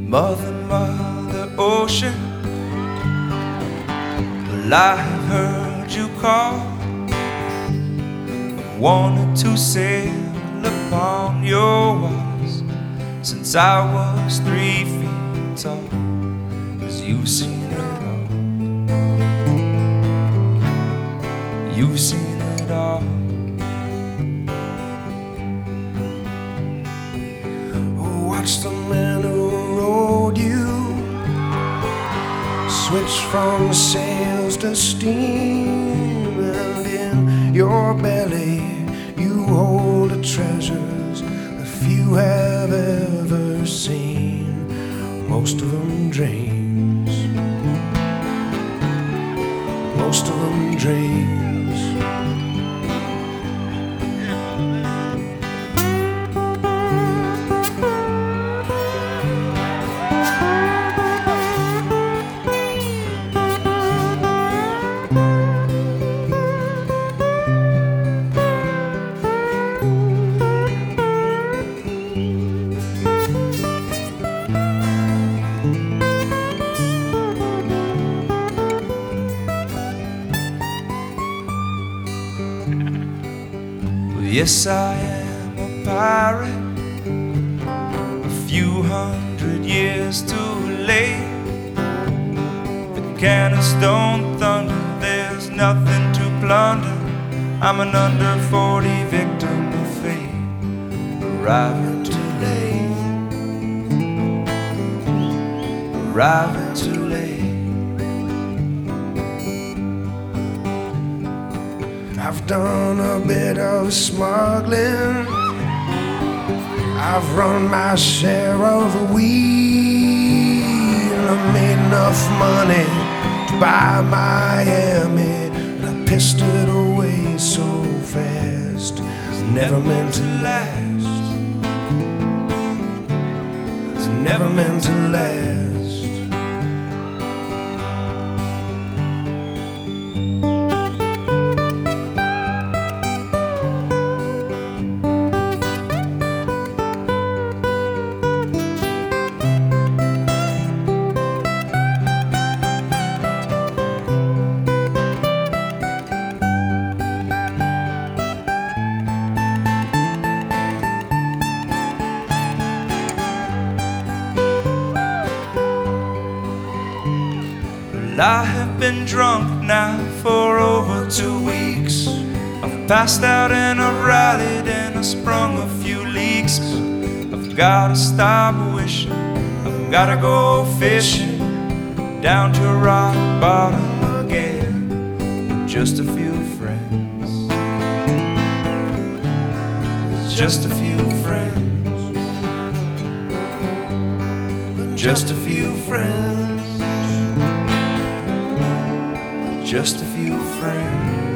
Mother, Mother Ocean, well, I have heard you call. I've wanted to sail upon your waters since I was 3 feet tall, 'cause you've seen it all. You've seen it all. Watch the man who rode you switch from sails to steam, and in your belly you hold the treasures that few have ever seen. Most of them dreams, most of them dreams. Yes, I am a pirate, a few hundred years too late. The cannons don't thunder, there's nothing to plunder. I'm an under 40 victim of fate, arriving too late, arriving too late. I've done a bit of smuggling, I've run my share of the weed, I've made enough money to buy Miami, and I pissed it away so fast. It's never meant to last, it's never meant to last. I have been drunk now for over 2 weeks. I've passed out and I've rallied and I've sprung a few leaks. I've gotta stop wishing, I've gotta go fishing down to rock bottom again with just a few friends. Just a few friends. Just a few friends. Just a few friends.